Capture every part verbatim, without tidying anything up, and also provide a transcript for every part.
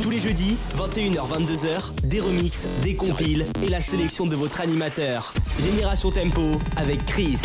Tous les jeudis, vingt et une heures vingt-deux heures, des remixes, des compiles et la sélection de votre animateur. Génération Tempo avec Chris.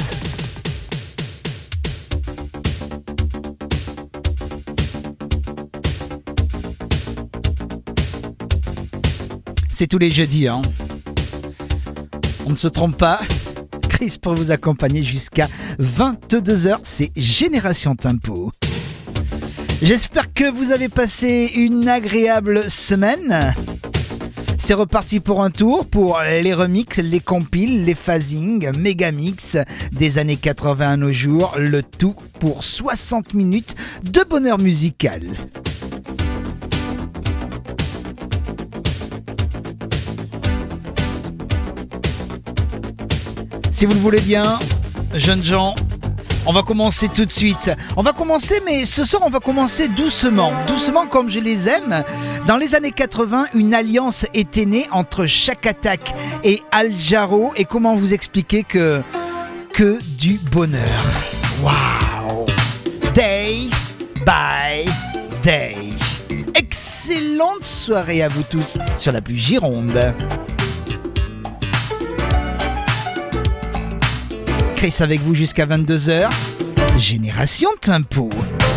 C'est tous les jeudis, hein. On ne se trompe pas. Chris pour vous accompagner jusqu'à vingt-deux heures. C'est Génération Tempo. J'espère que vous avez passé une agréable semaine. C'est reparti pour un tour pour les remixes, les compiles, les phasings, mégamix des années quatre-vingts à nos jours. Le tout pour soixante minutes de bonheur musical. Si vous le voulez bien, jeunes gens, on va commencer tout de suite. On va commencer, mais ce soir, on va commencer doucement. Doucement comme je les aime. Dans les années quatre-vingts, une alliance était née entre Chaka Attack et Al Jarreau. Et comment vous expliquer que... que du bonheur. Waouh! Day by day. Excellente soirée à vous tous sur la plus Gironde. Chris avec vous jusqu'à vingt-deux heures. Génération Tempo.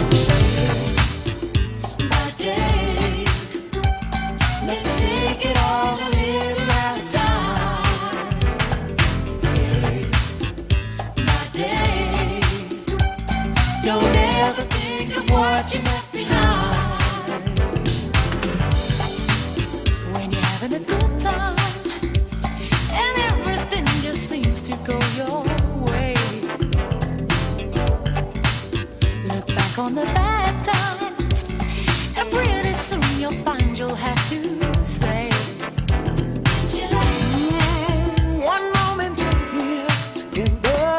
On the bad times, and pretty soon you'll find you'll have to say it's your life. Mm, one moment we're together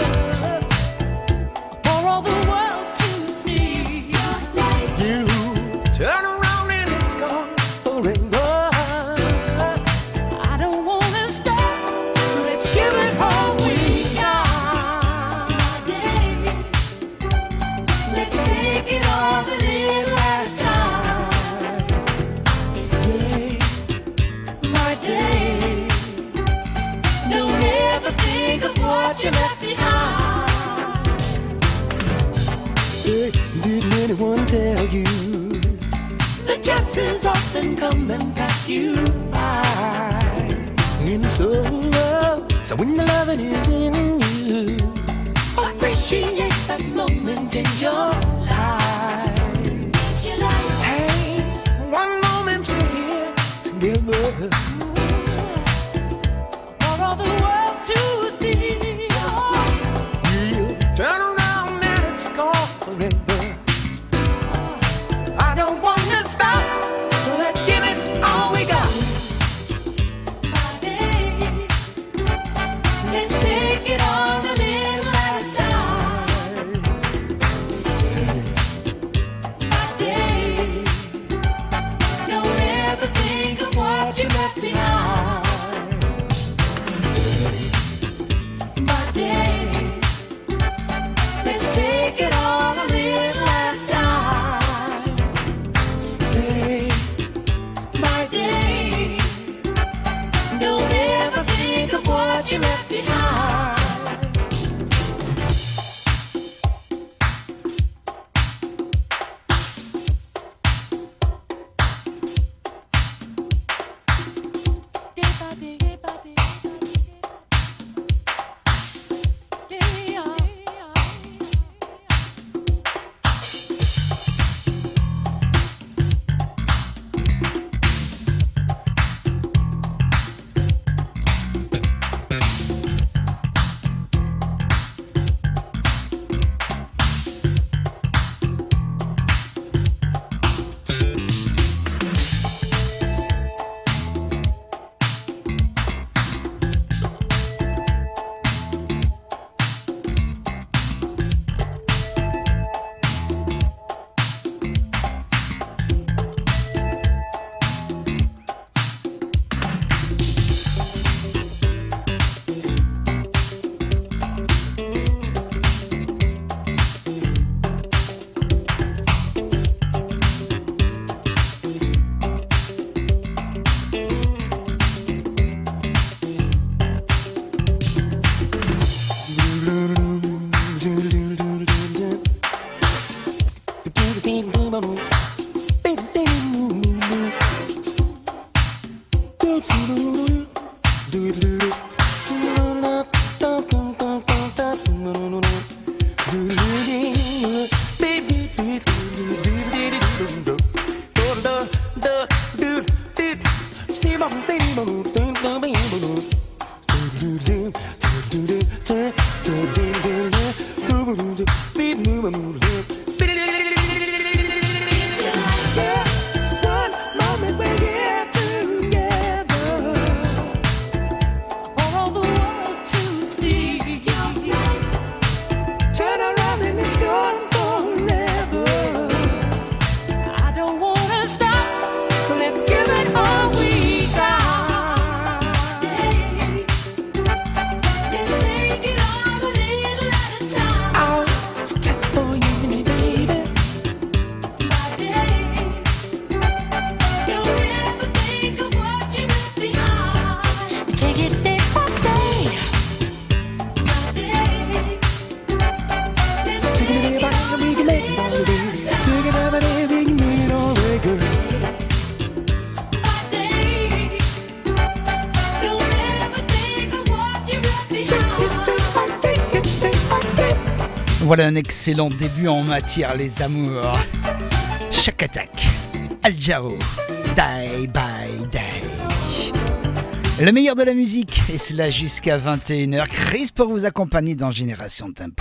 for all the world to see. Your life. You turn around and it's gone forever. I don't wanna stop, so let's give it all we got. My day. Let's take it all a little at a time. Day, my day. Don't ever think of what you left behind. Hey, didn't anyone tell you the chances often come and pass you by? And so, so when the loving is in you, appreciate that moment in your life. It's your life. Hey, one moment we're here together for all the world to see. Yeah. Turn around and it's gone forever. I don't wanna stop, so let's give it all we got. My day, let's take it all a little at a time. Voilà un excellent début en matière, les amours. Chaque attaque, Al Jarreau, Die by Die. Le meilleur de la musique, et cela jusqu'à vingt et une heures. Chris pour vous accompagner dans Génération Tempo.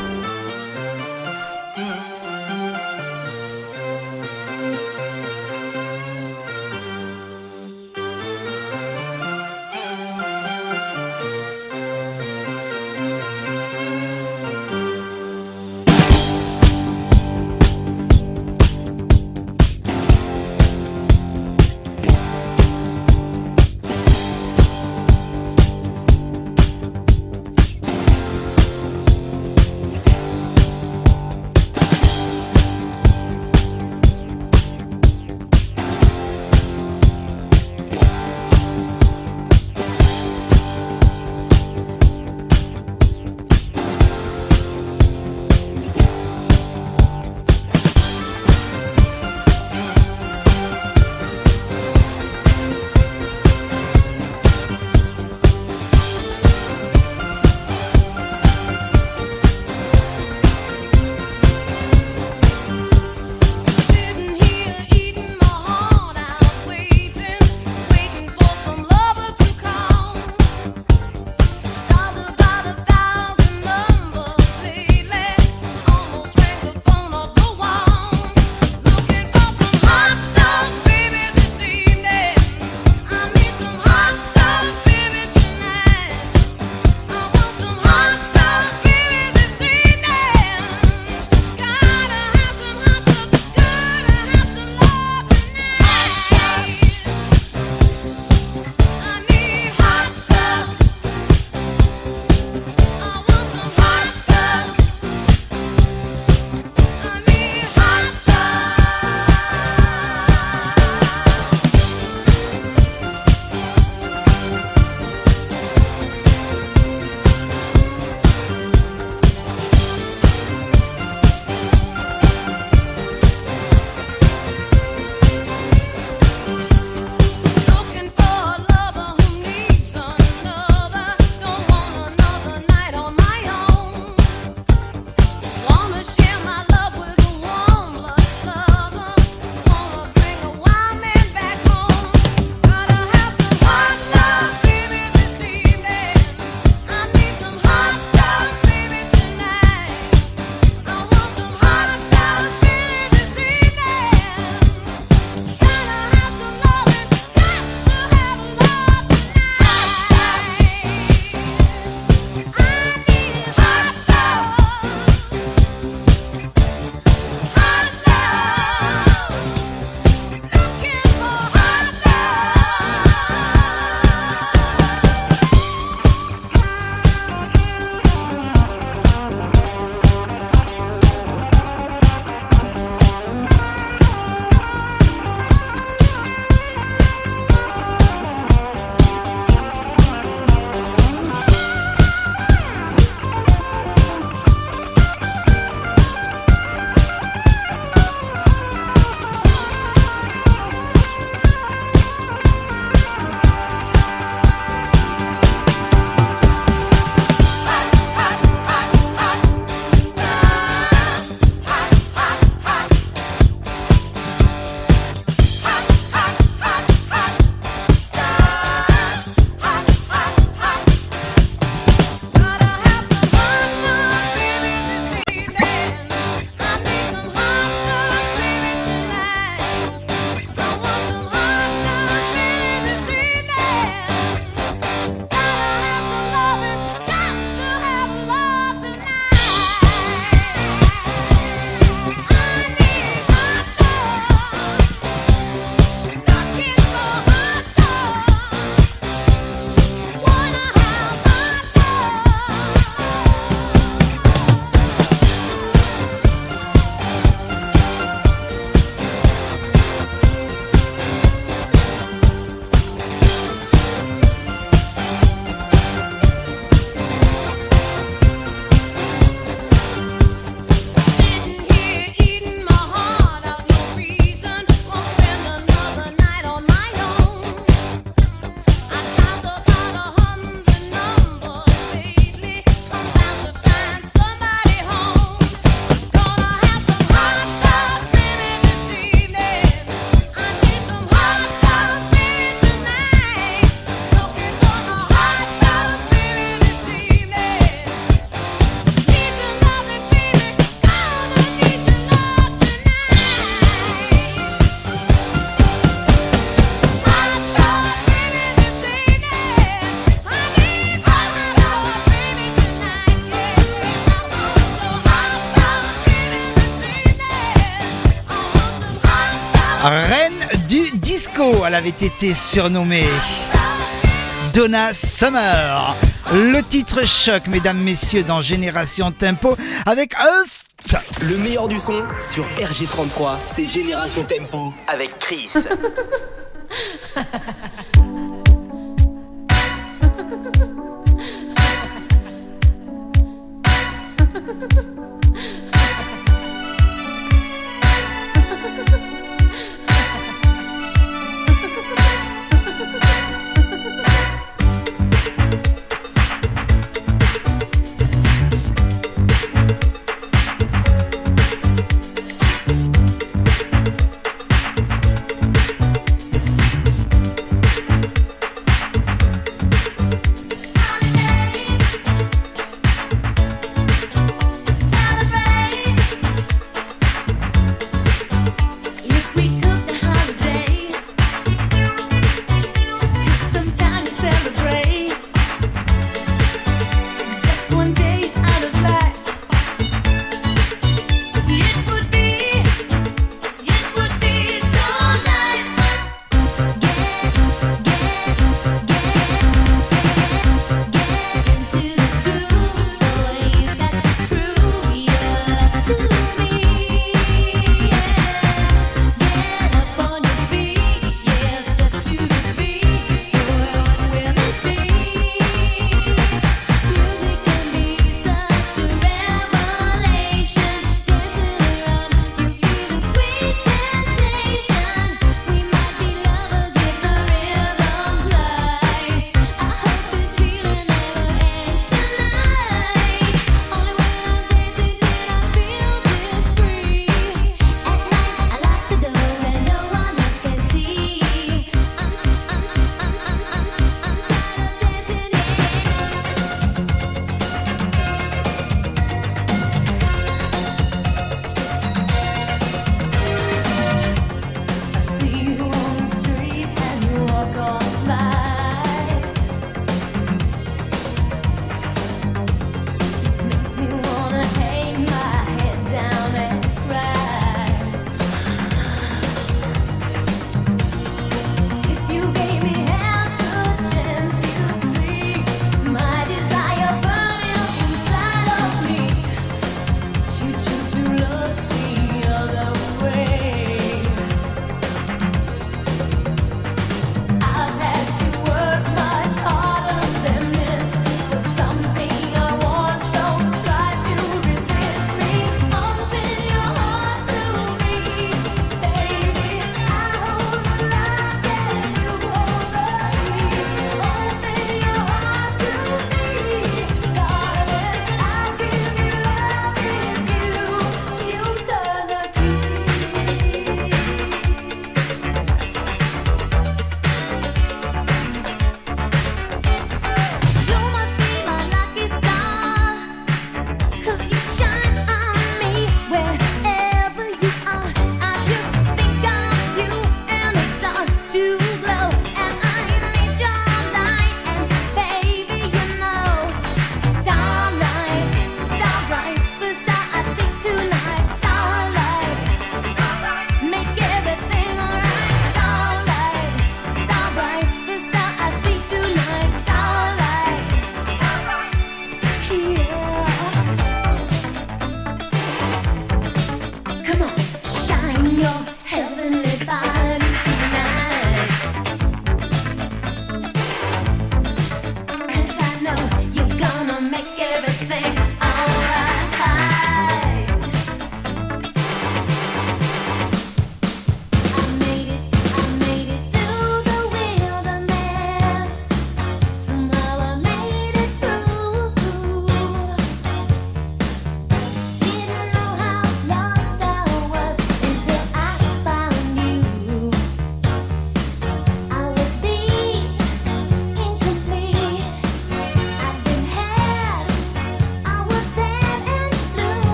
du disco, elle avait été surnommée Donna Summer. Le titre choc, mesdames, messieurs, dans Génération Tempo avec Us. Le meilleur du son sur R G trente-trois, c'est Génération Tempo avec Chris.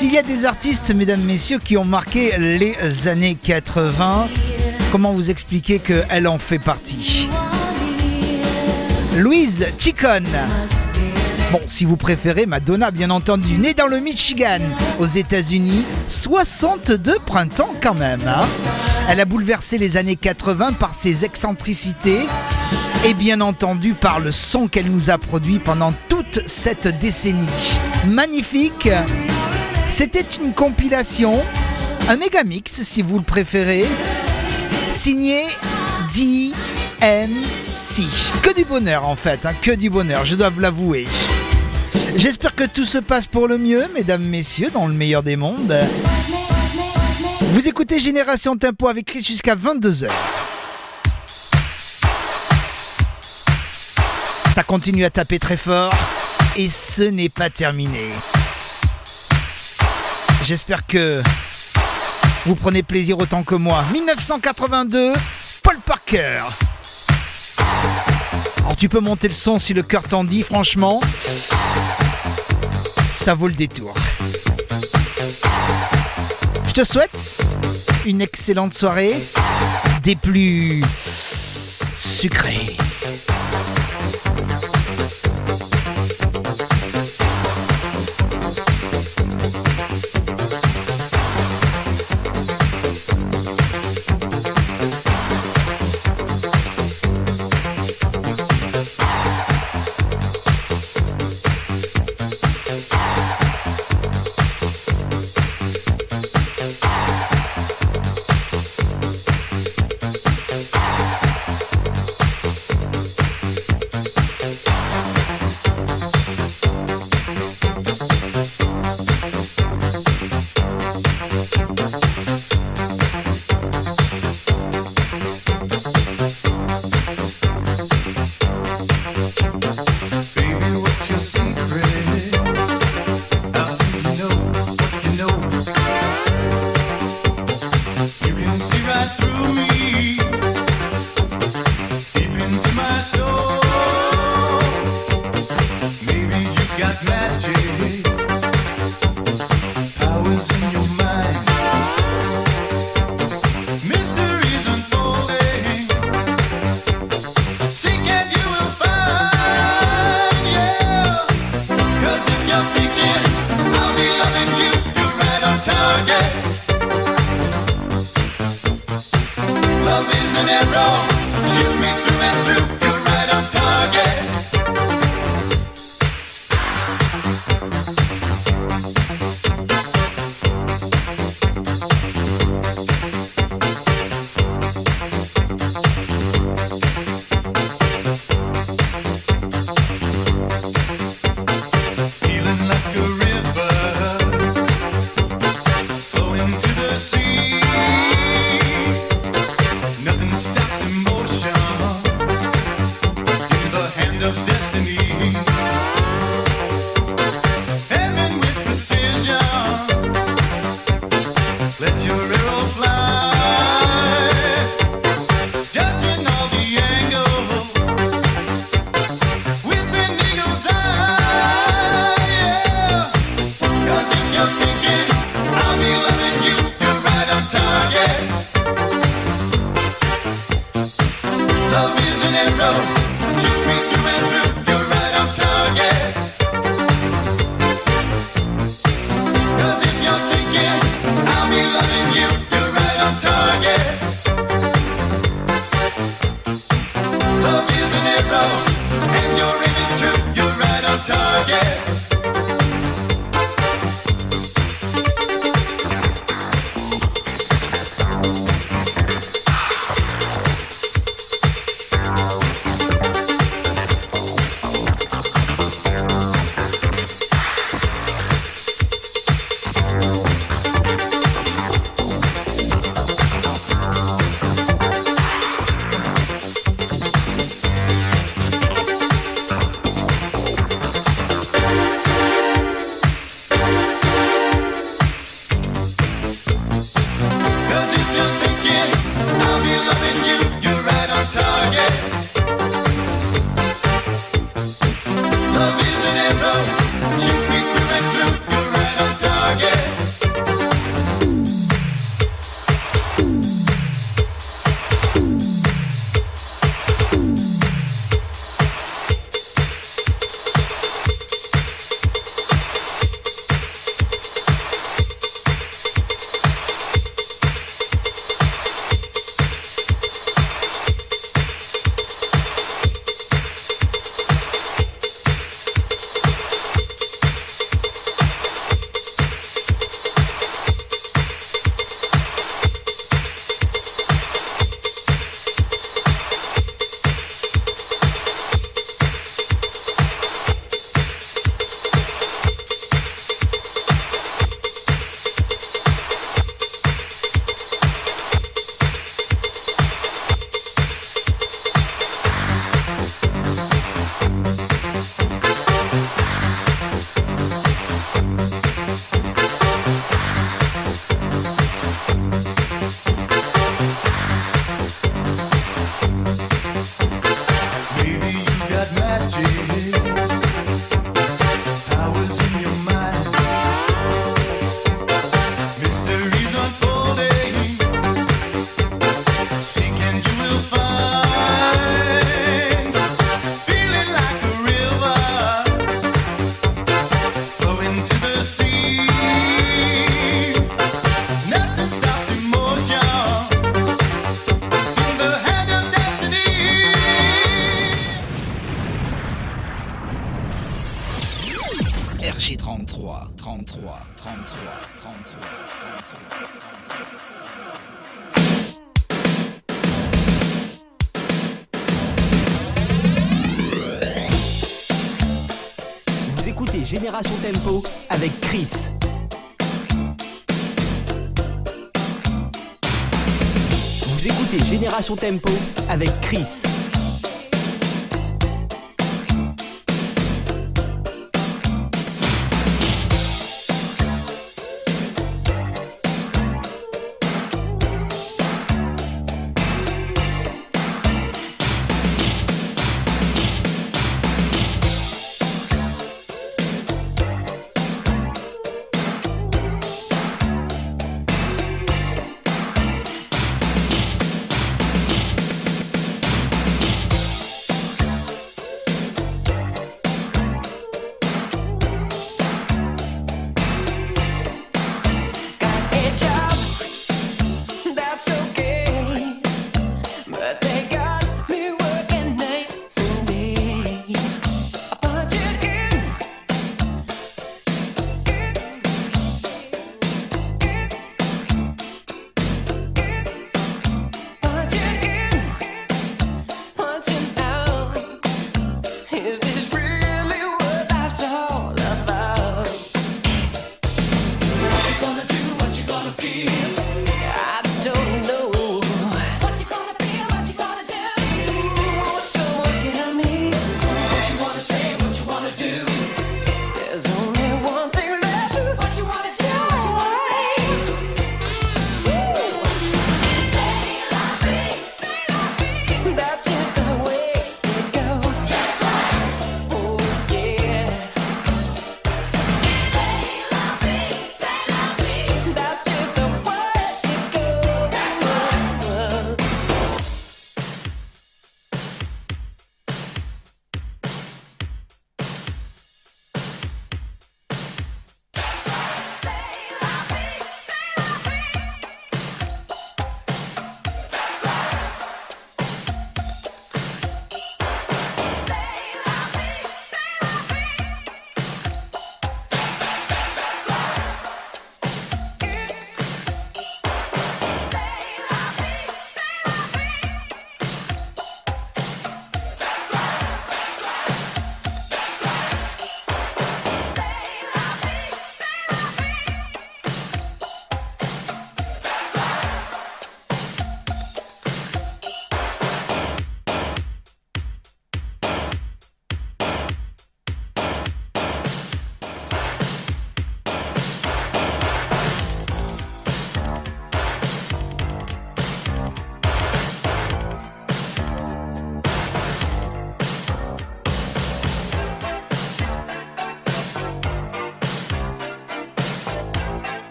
S'il y a des artistes, mesdames, messieurs, qui ont marqué les années quatre-vingts, comment vous expliquer qu'elle en fait partie? Louise Chicone. Bon, si vous préférez, Madonna, bien entendu, née dans le Michigan, aux États-Unis, soixante-deux printemps quand même. Hein. Elle a bouleversé les années quatre-vingts par ses excentricités et bien entendu par le son qu'elle nous a produit pendant toute cette décennie. Magnifique. C'était une compilation, un méga mix si vous le préférez, signé D M C. Que du bonheur en fait, hein, que du bonheur, je dois vous l'avouer. J'espère que tout se passe pour le mieux, mesdames, messieurs, dans le meilleur des mondes. Vous écoutez Génération Tempo avec Chris jusqu'à vingt-deux heures. Ça continue à taper très fort et ce n'est pas terminé. J'espère que vous prenez plaisir autant que moi. dix-neuf cent quatre-vingt-deux, Paul Parker. Alors tu peux monter le son si le cœur t'en dit, franchement. Ça vaut le détour. Je te souhaite une excellente soirée, des plus sucrées. R J trente-trois, trente-trois, trente-trois, trente-trois, trente-trois. Vous écoutez Génération Tempo avec Chris. Vous écoutez Génération Tempo avec Chris. That's just the way it goes.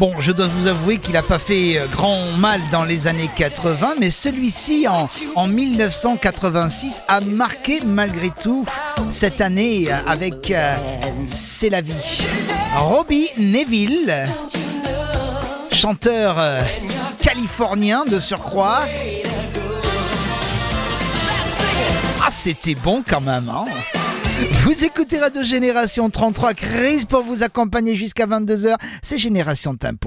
Bon, je dois vous avouer qu'il n'a pas fait grand mal dans les années quatre-vingts, mais celui-ci, en, en dix-neuf cent quatre-vingt-six, a marqué malgré tout cette année avec euh, C'est la vie. Robbie Nevil, chanteur euh, californien de surcroît. Ah, c'était bon quand même, hein. Vous écoutez Radio Génération trente-trois, Chris pour vous accompagner jusqu'à vingt-deux heures, c'est Génération Tempo.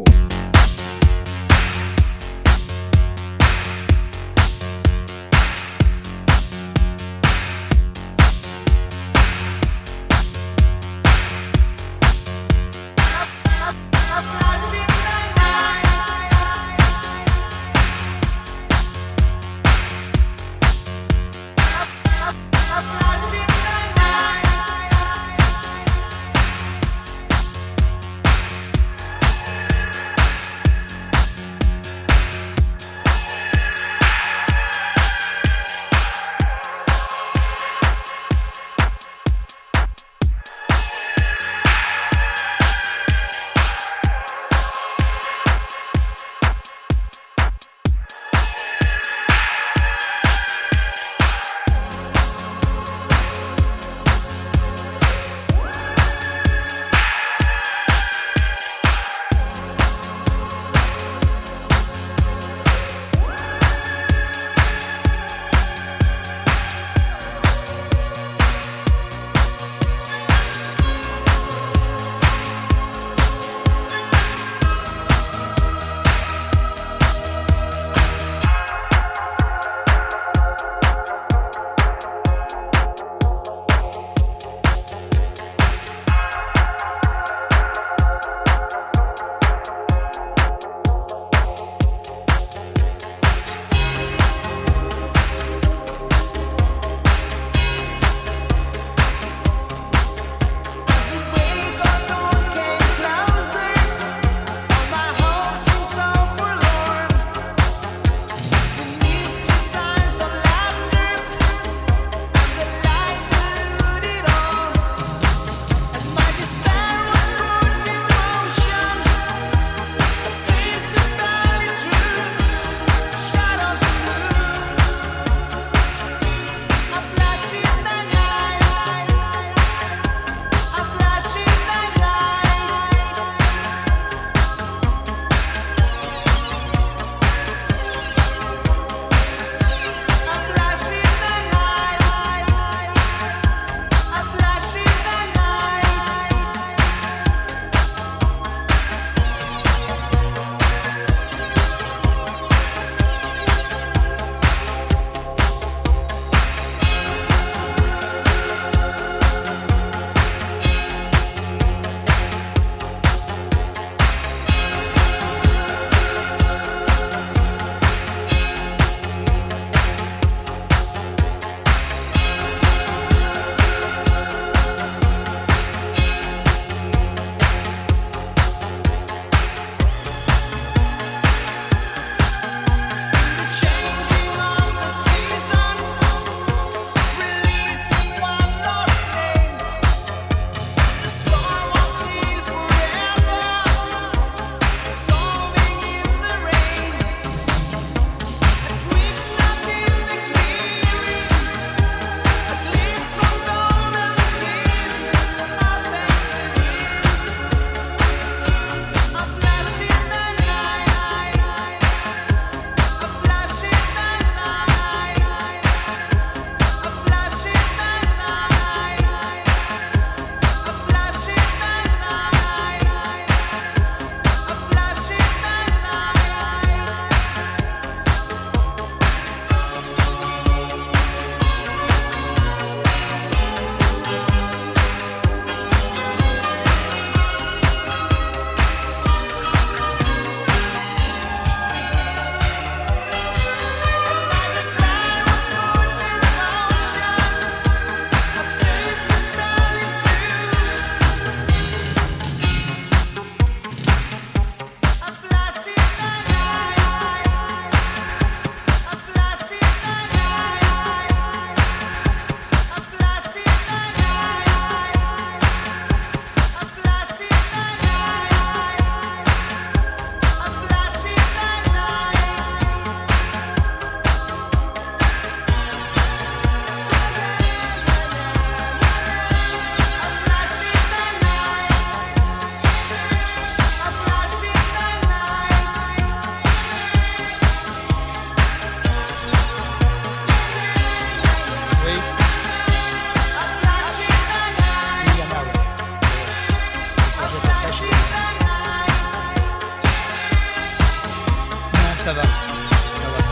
ça va. Ça va.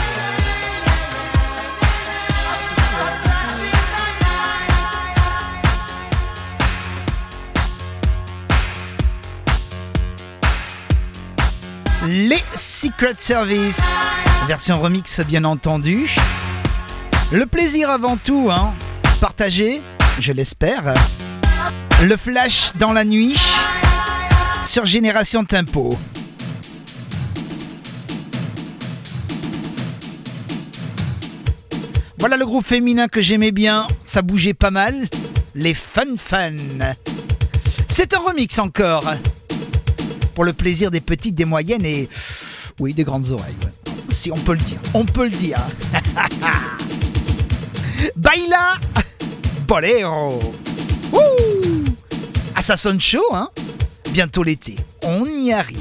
Les Secret Service, version remix bien entendu. Le plaisir avant tout, hein. Partagé, je l'espère. Le flash dans la nuit sur Génération Tempo. Voilà le groupe féminin que j'aimais bien, ça bougeait pas mal. Les Fun Fun. C'est un remix encore. Pour le plaisir des petites, des moyennes et... oui, des grandes oreilles. Ouais. Si, on peut le dire. On peut le dire. Baila Bolero. Ouh. Ah, ça sonne chaud, hein. Bientôt l'été. On y arrive.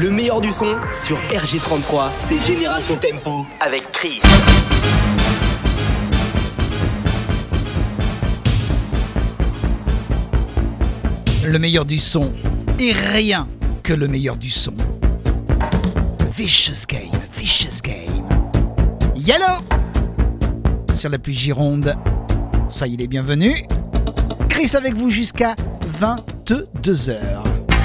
Le meilleur du son sur R G trente-trois, c'est Génération Tempo avec Chris. Le meilleur du son et rien que le meilleur du son. Vicious Game, Vicious Game. Yellow sur la pluie Gironde. Soyez les bienvenus. Chris avec vous jusqu'à vingt-deux heures.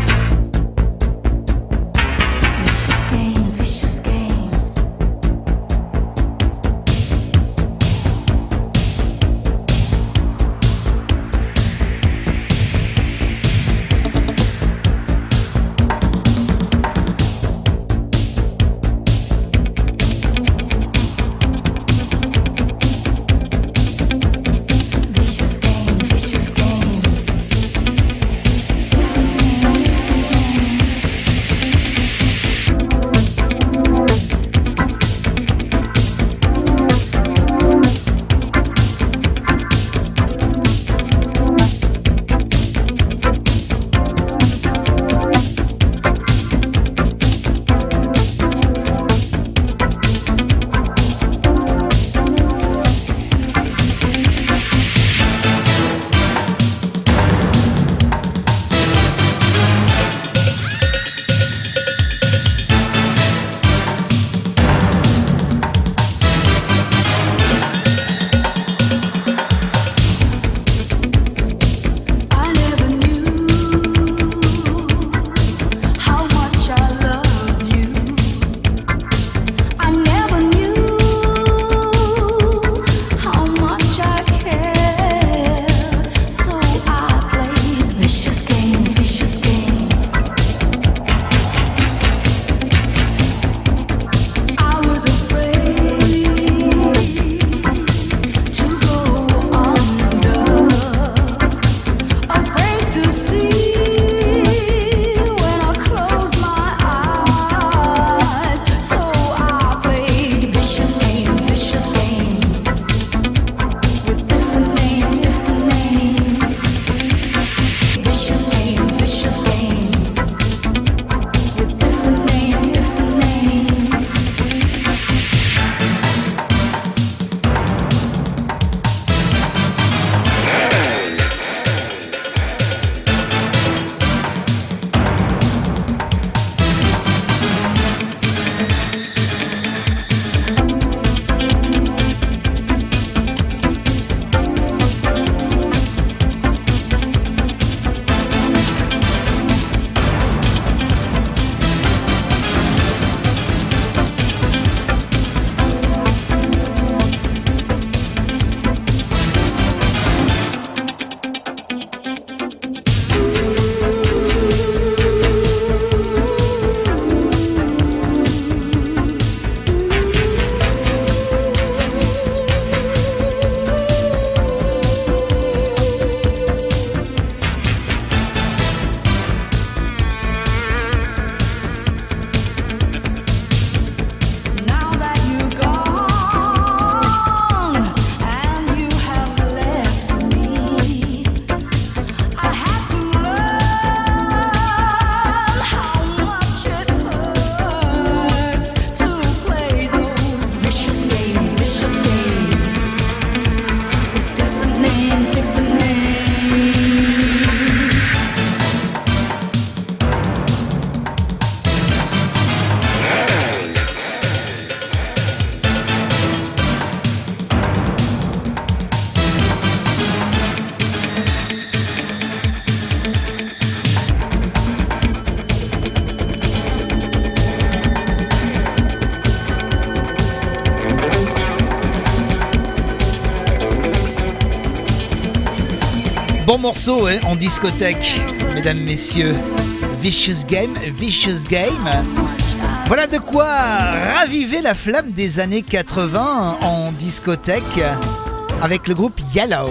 Bon morceau hein, en discothèque, mesdames, messieurs. Vicious Game, Vicious Game. Voilà de quoi raviver la flamme des années quatre-vingts en discothèque avec le groupe Yellow.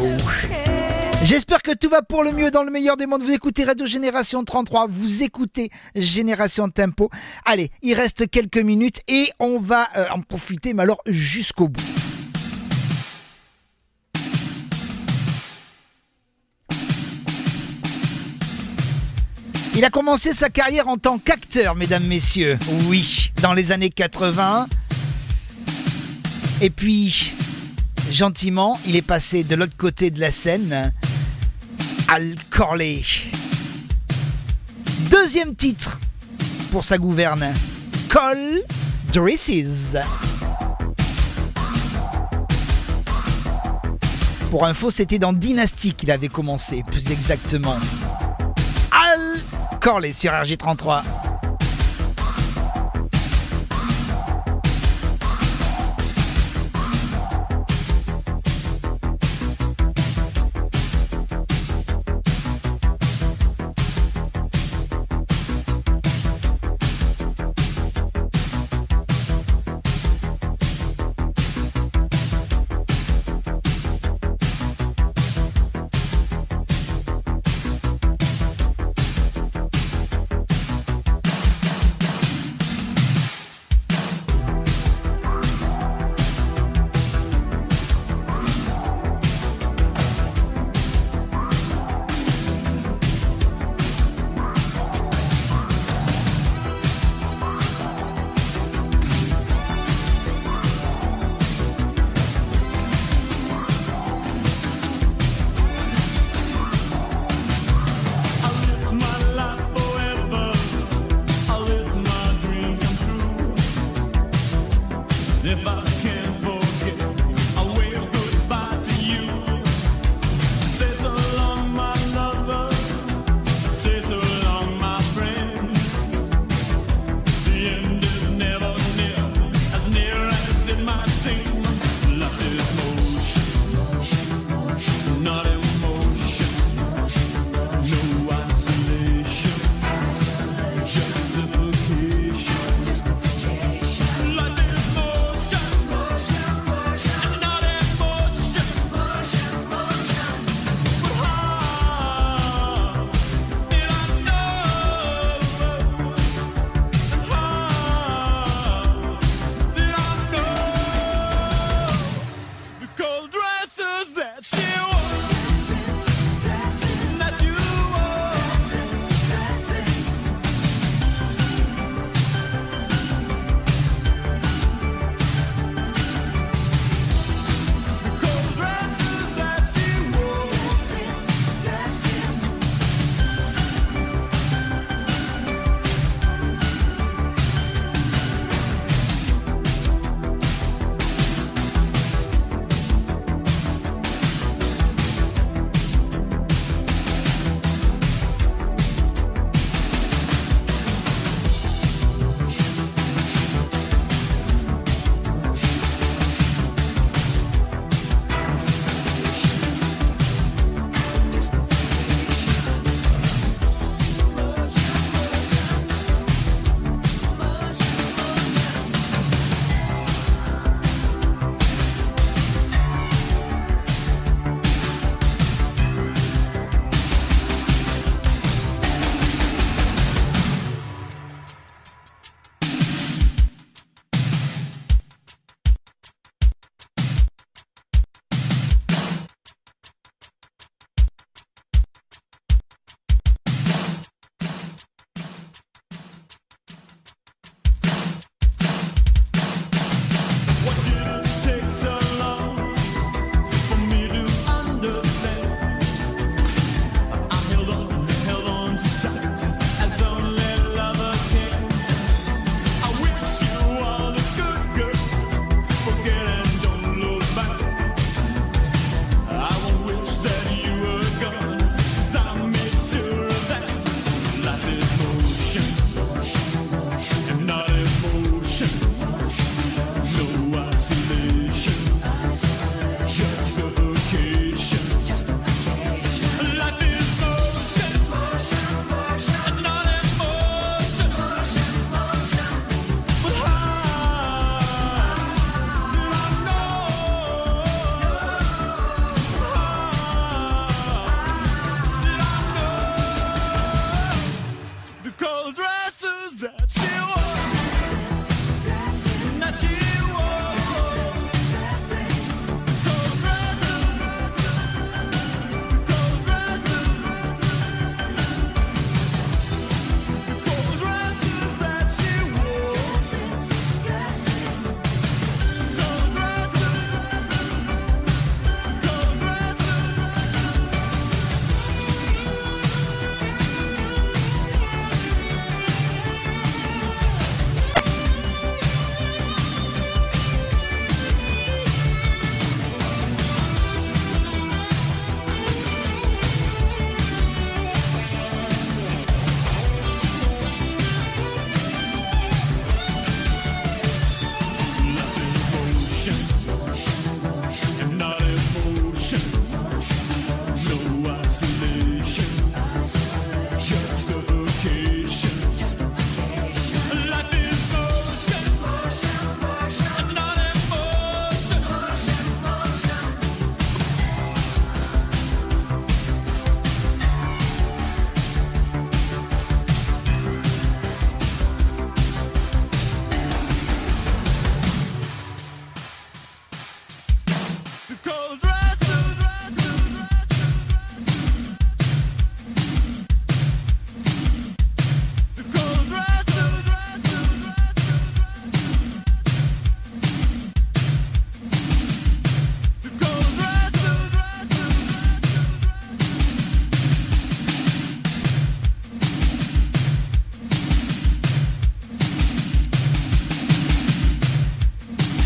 J'espère que tout va pour le mieux dans le meilleur des mondes. Vous écoutez Radio Génération trente-trois, vous écoutez Génération Tempo. Allez, il reste quelques minutes et on va euh, en profiter, mais alors jusqu'au bout. Il a commencé sa carrière en tant qu'acteur, mesdames, messieurs. Oui, dans les années quatre-vingts. Et puis, gentiment, il est passé de l'autre côté de la scène, Al Corley. Deuxième titre pour sa gouverne, Call Dresses. Pour info, c'était dans Dynasty qu'il avait commencé, plus exactement. Al Corley sur R J trente-trois.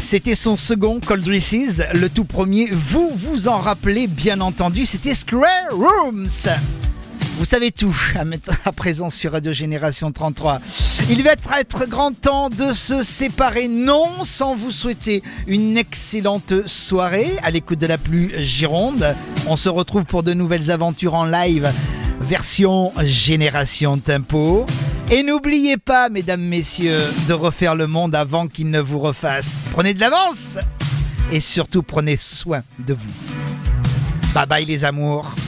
C'était son second, Cold Reese's, le tout premier. Vous vous en rappelez bien entendu, c'était Square Rooms. Vous savez tout à mettre à présent sur Radio Génération trente-trois. Il va être, être grand temps de se séparer, non sans vous souhaiter une excellente soirée à l'écoute de la plus Gironde. On se retrouve pour de nouvelles aventures en live, version Génération Tempo. Et n'oubliez pas, mesdames, messieurs, de refaire le monde avant qu'il ne vous refasse. Prenez de l'avance et surtout prenez soin de vous. Bye bye les amours.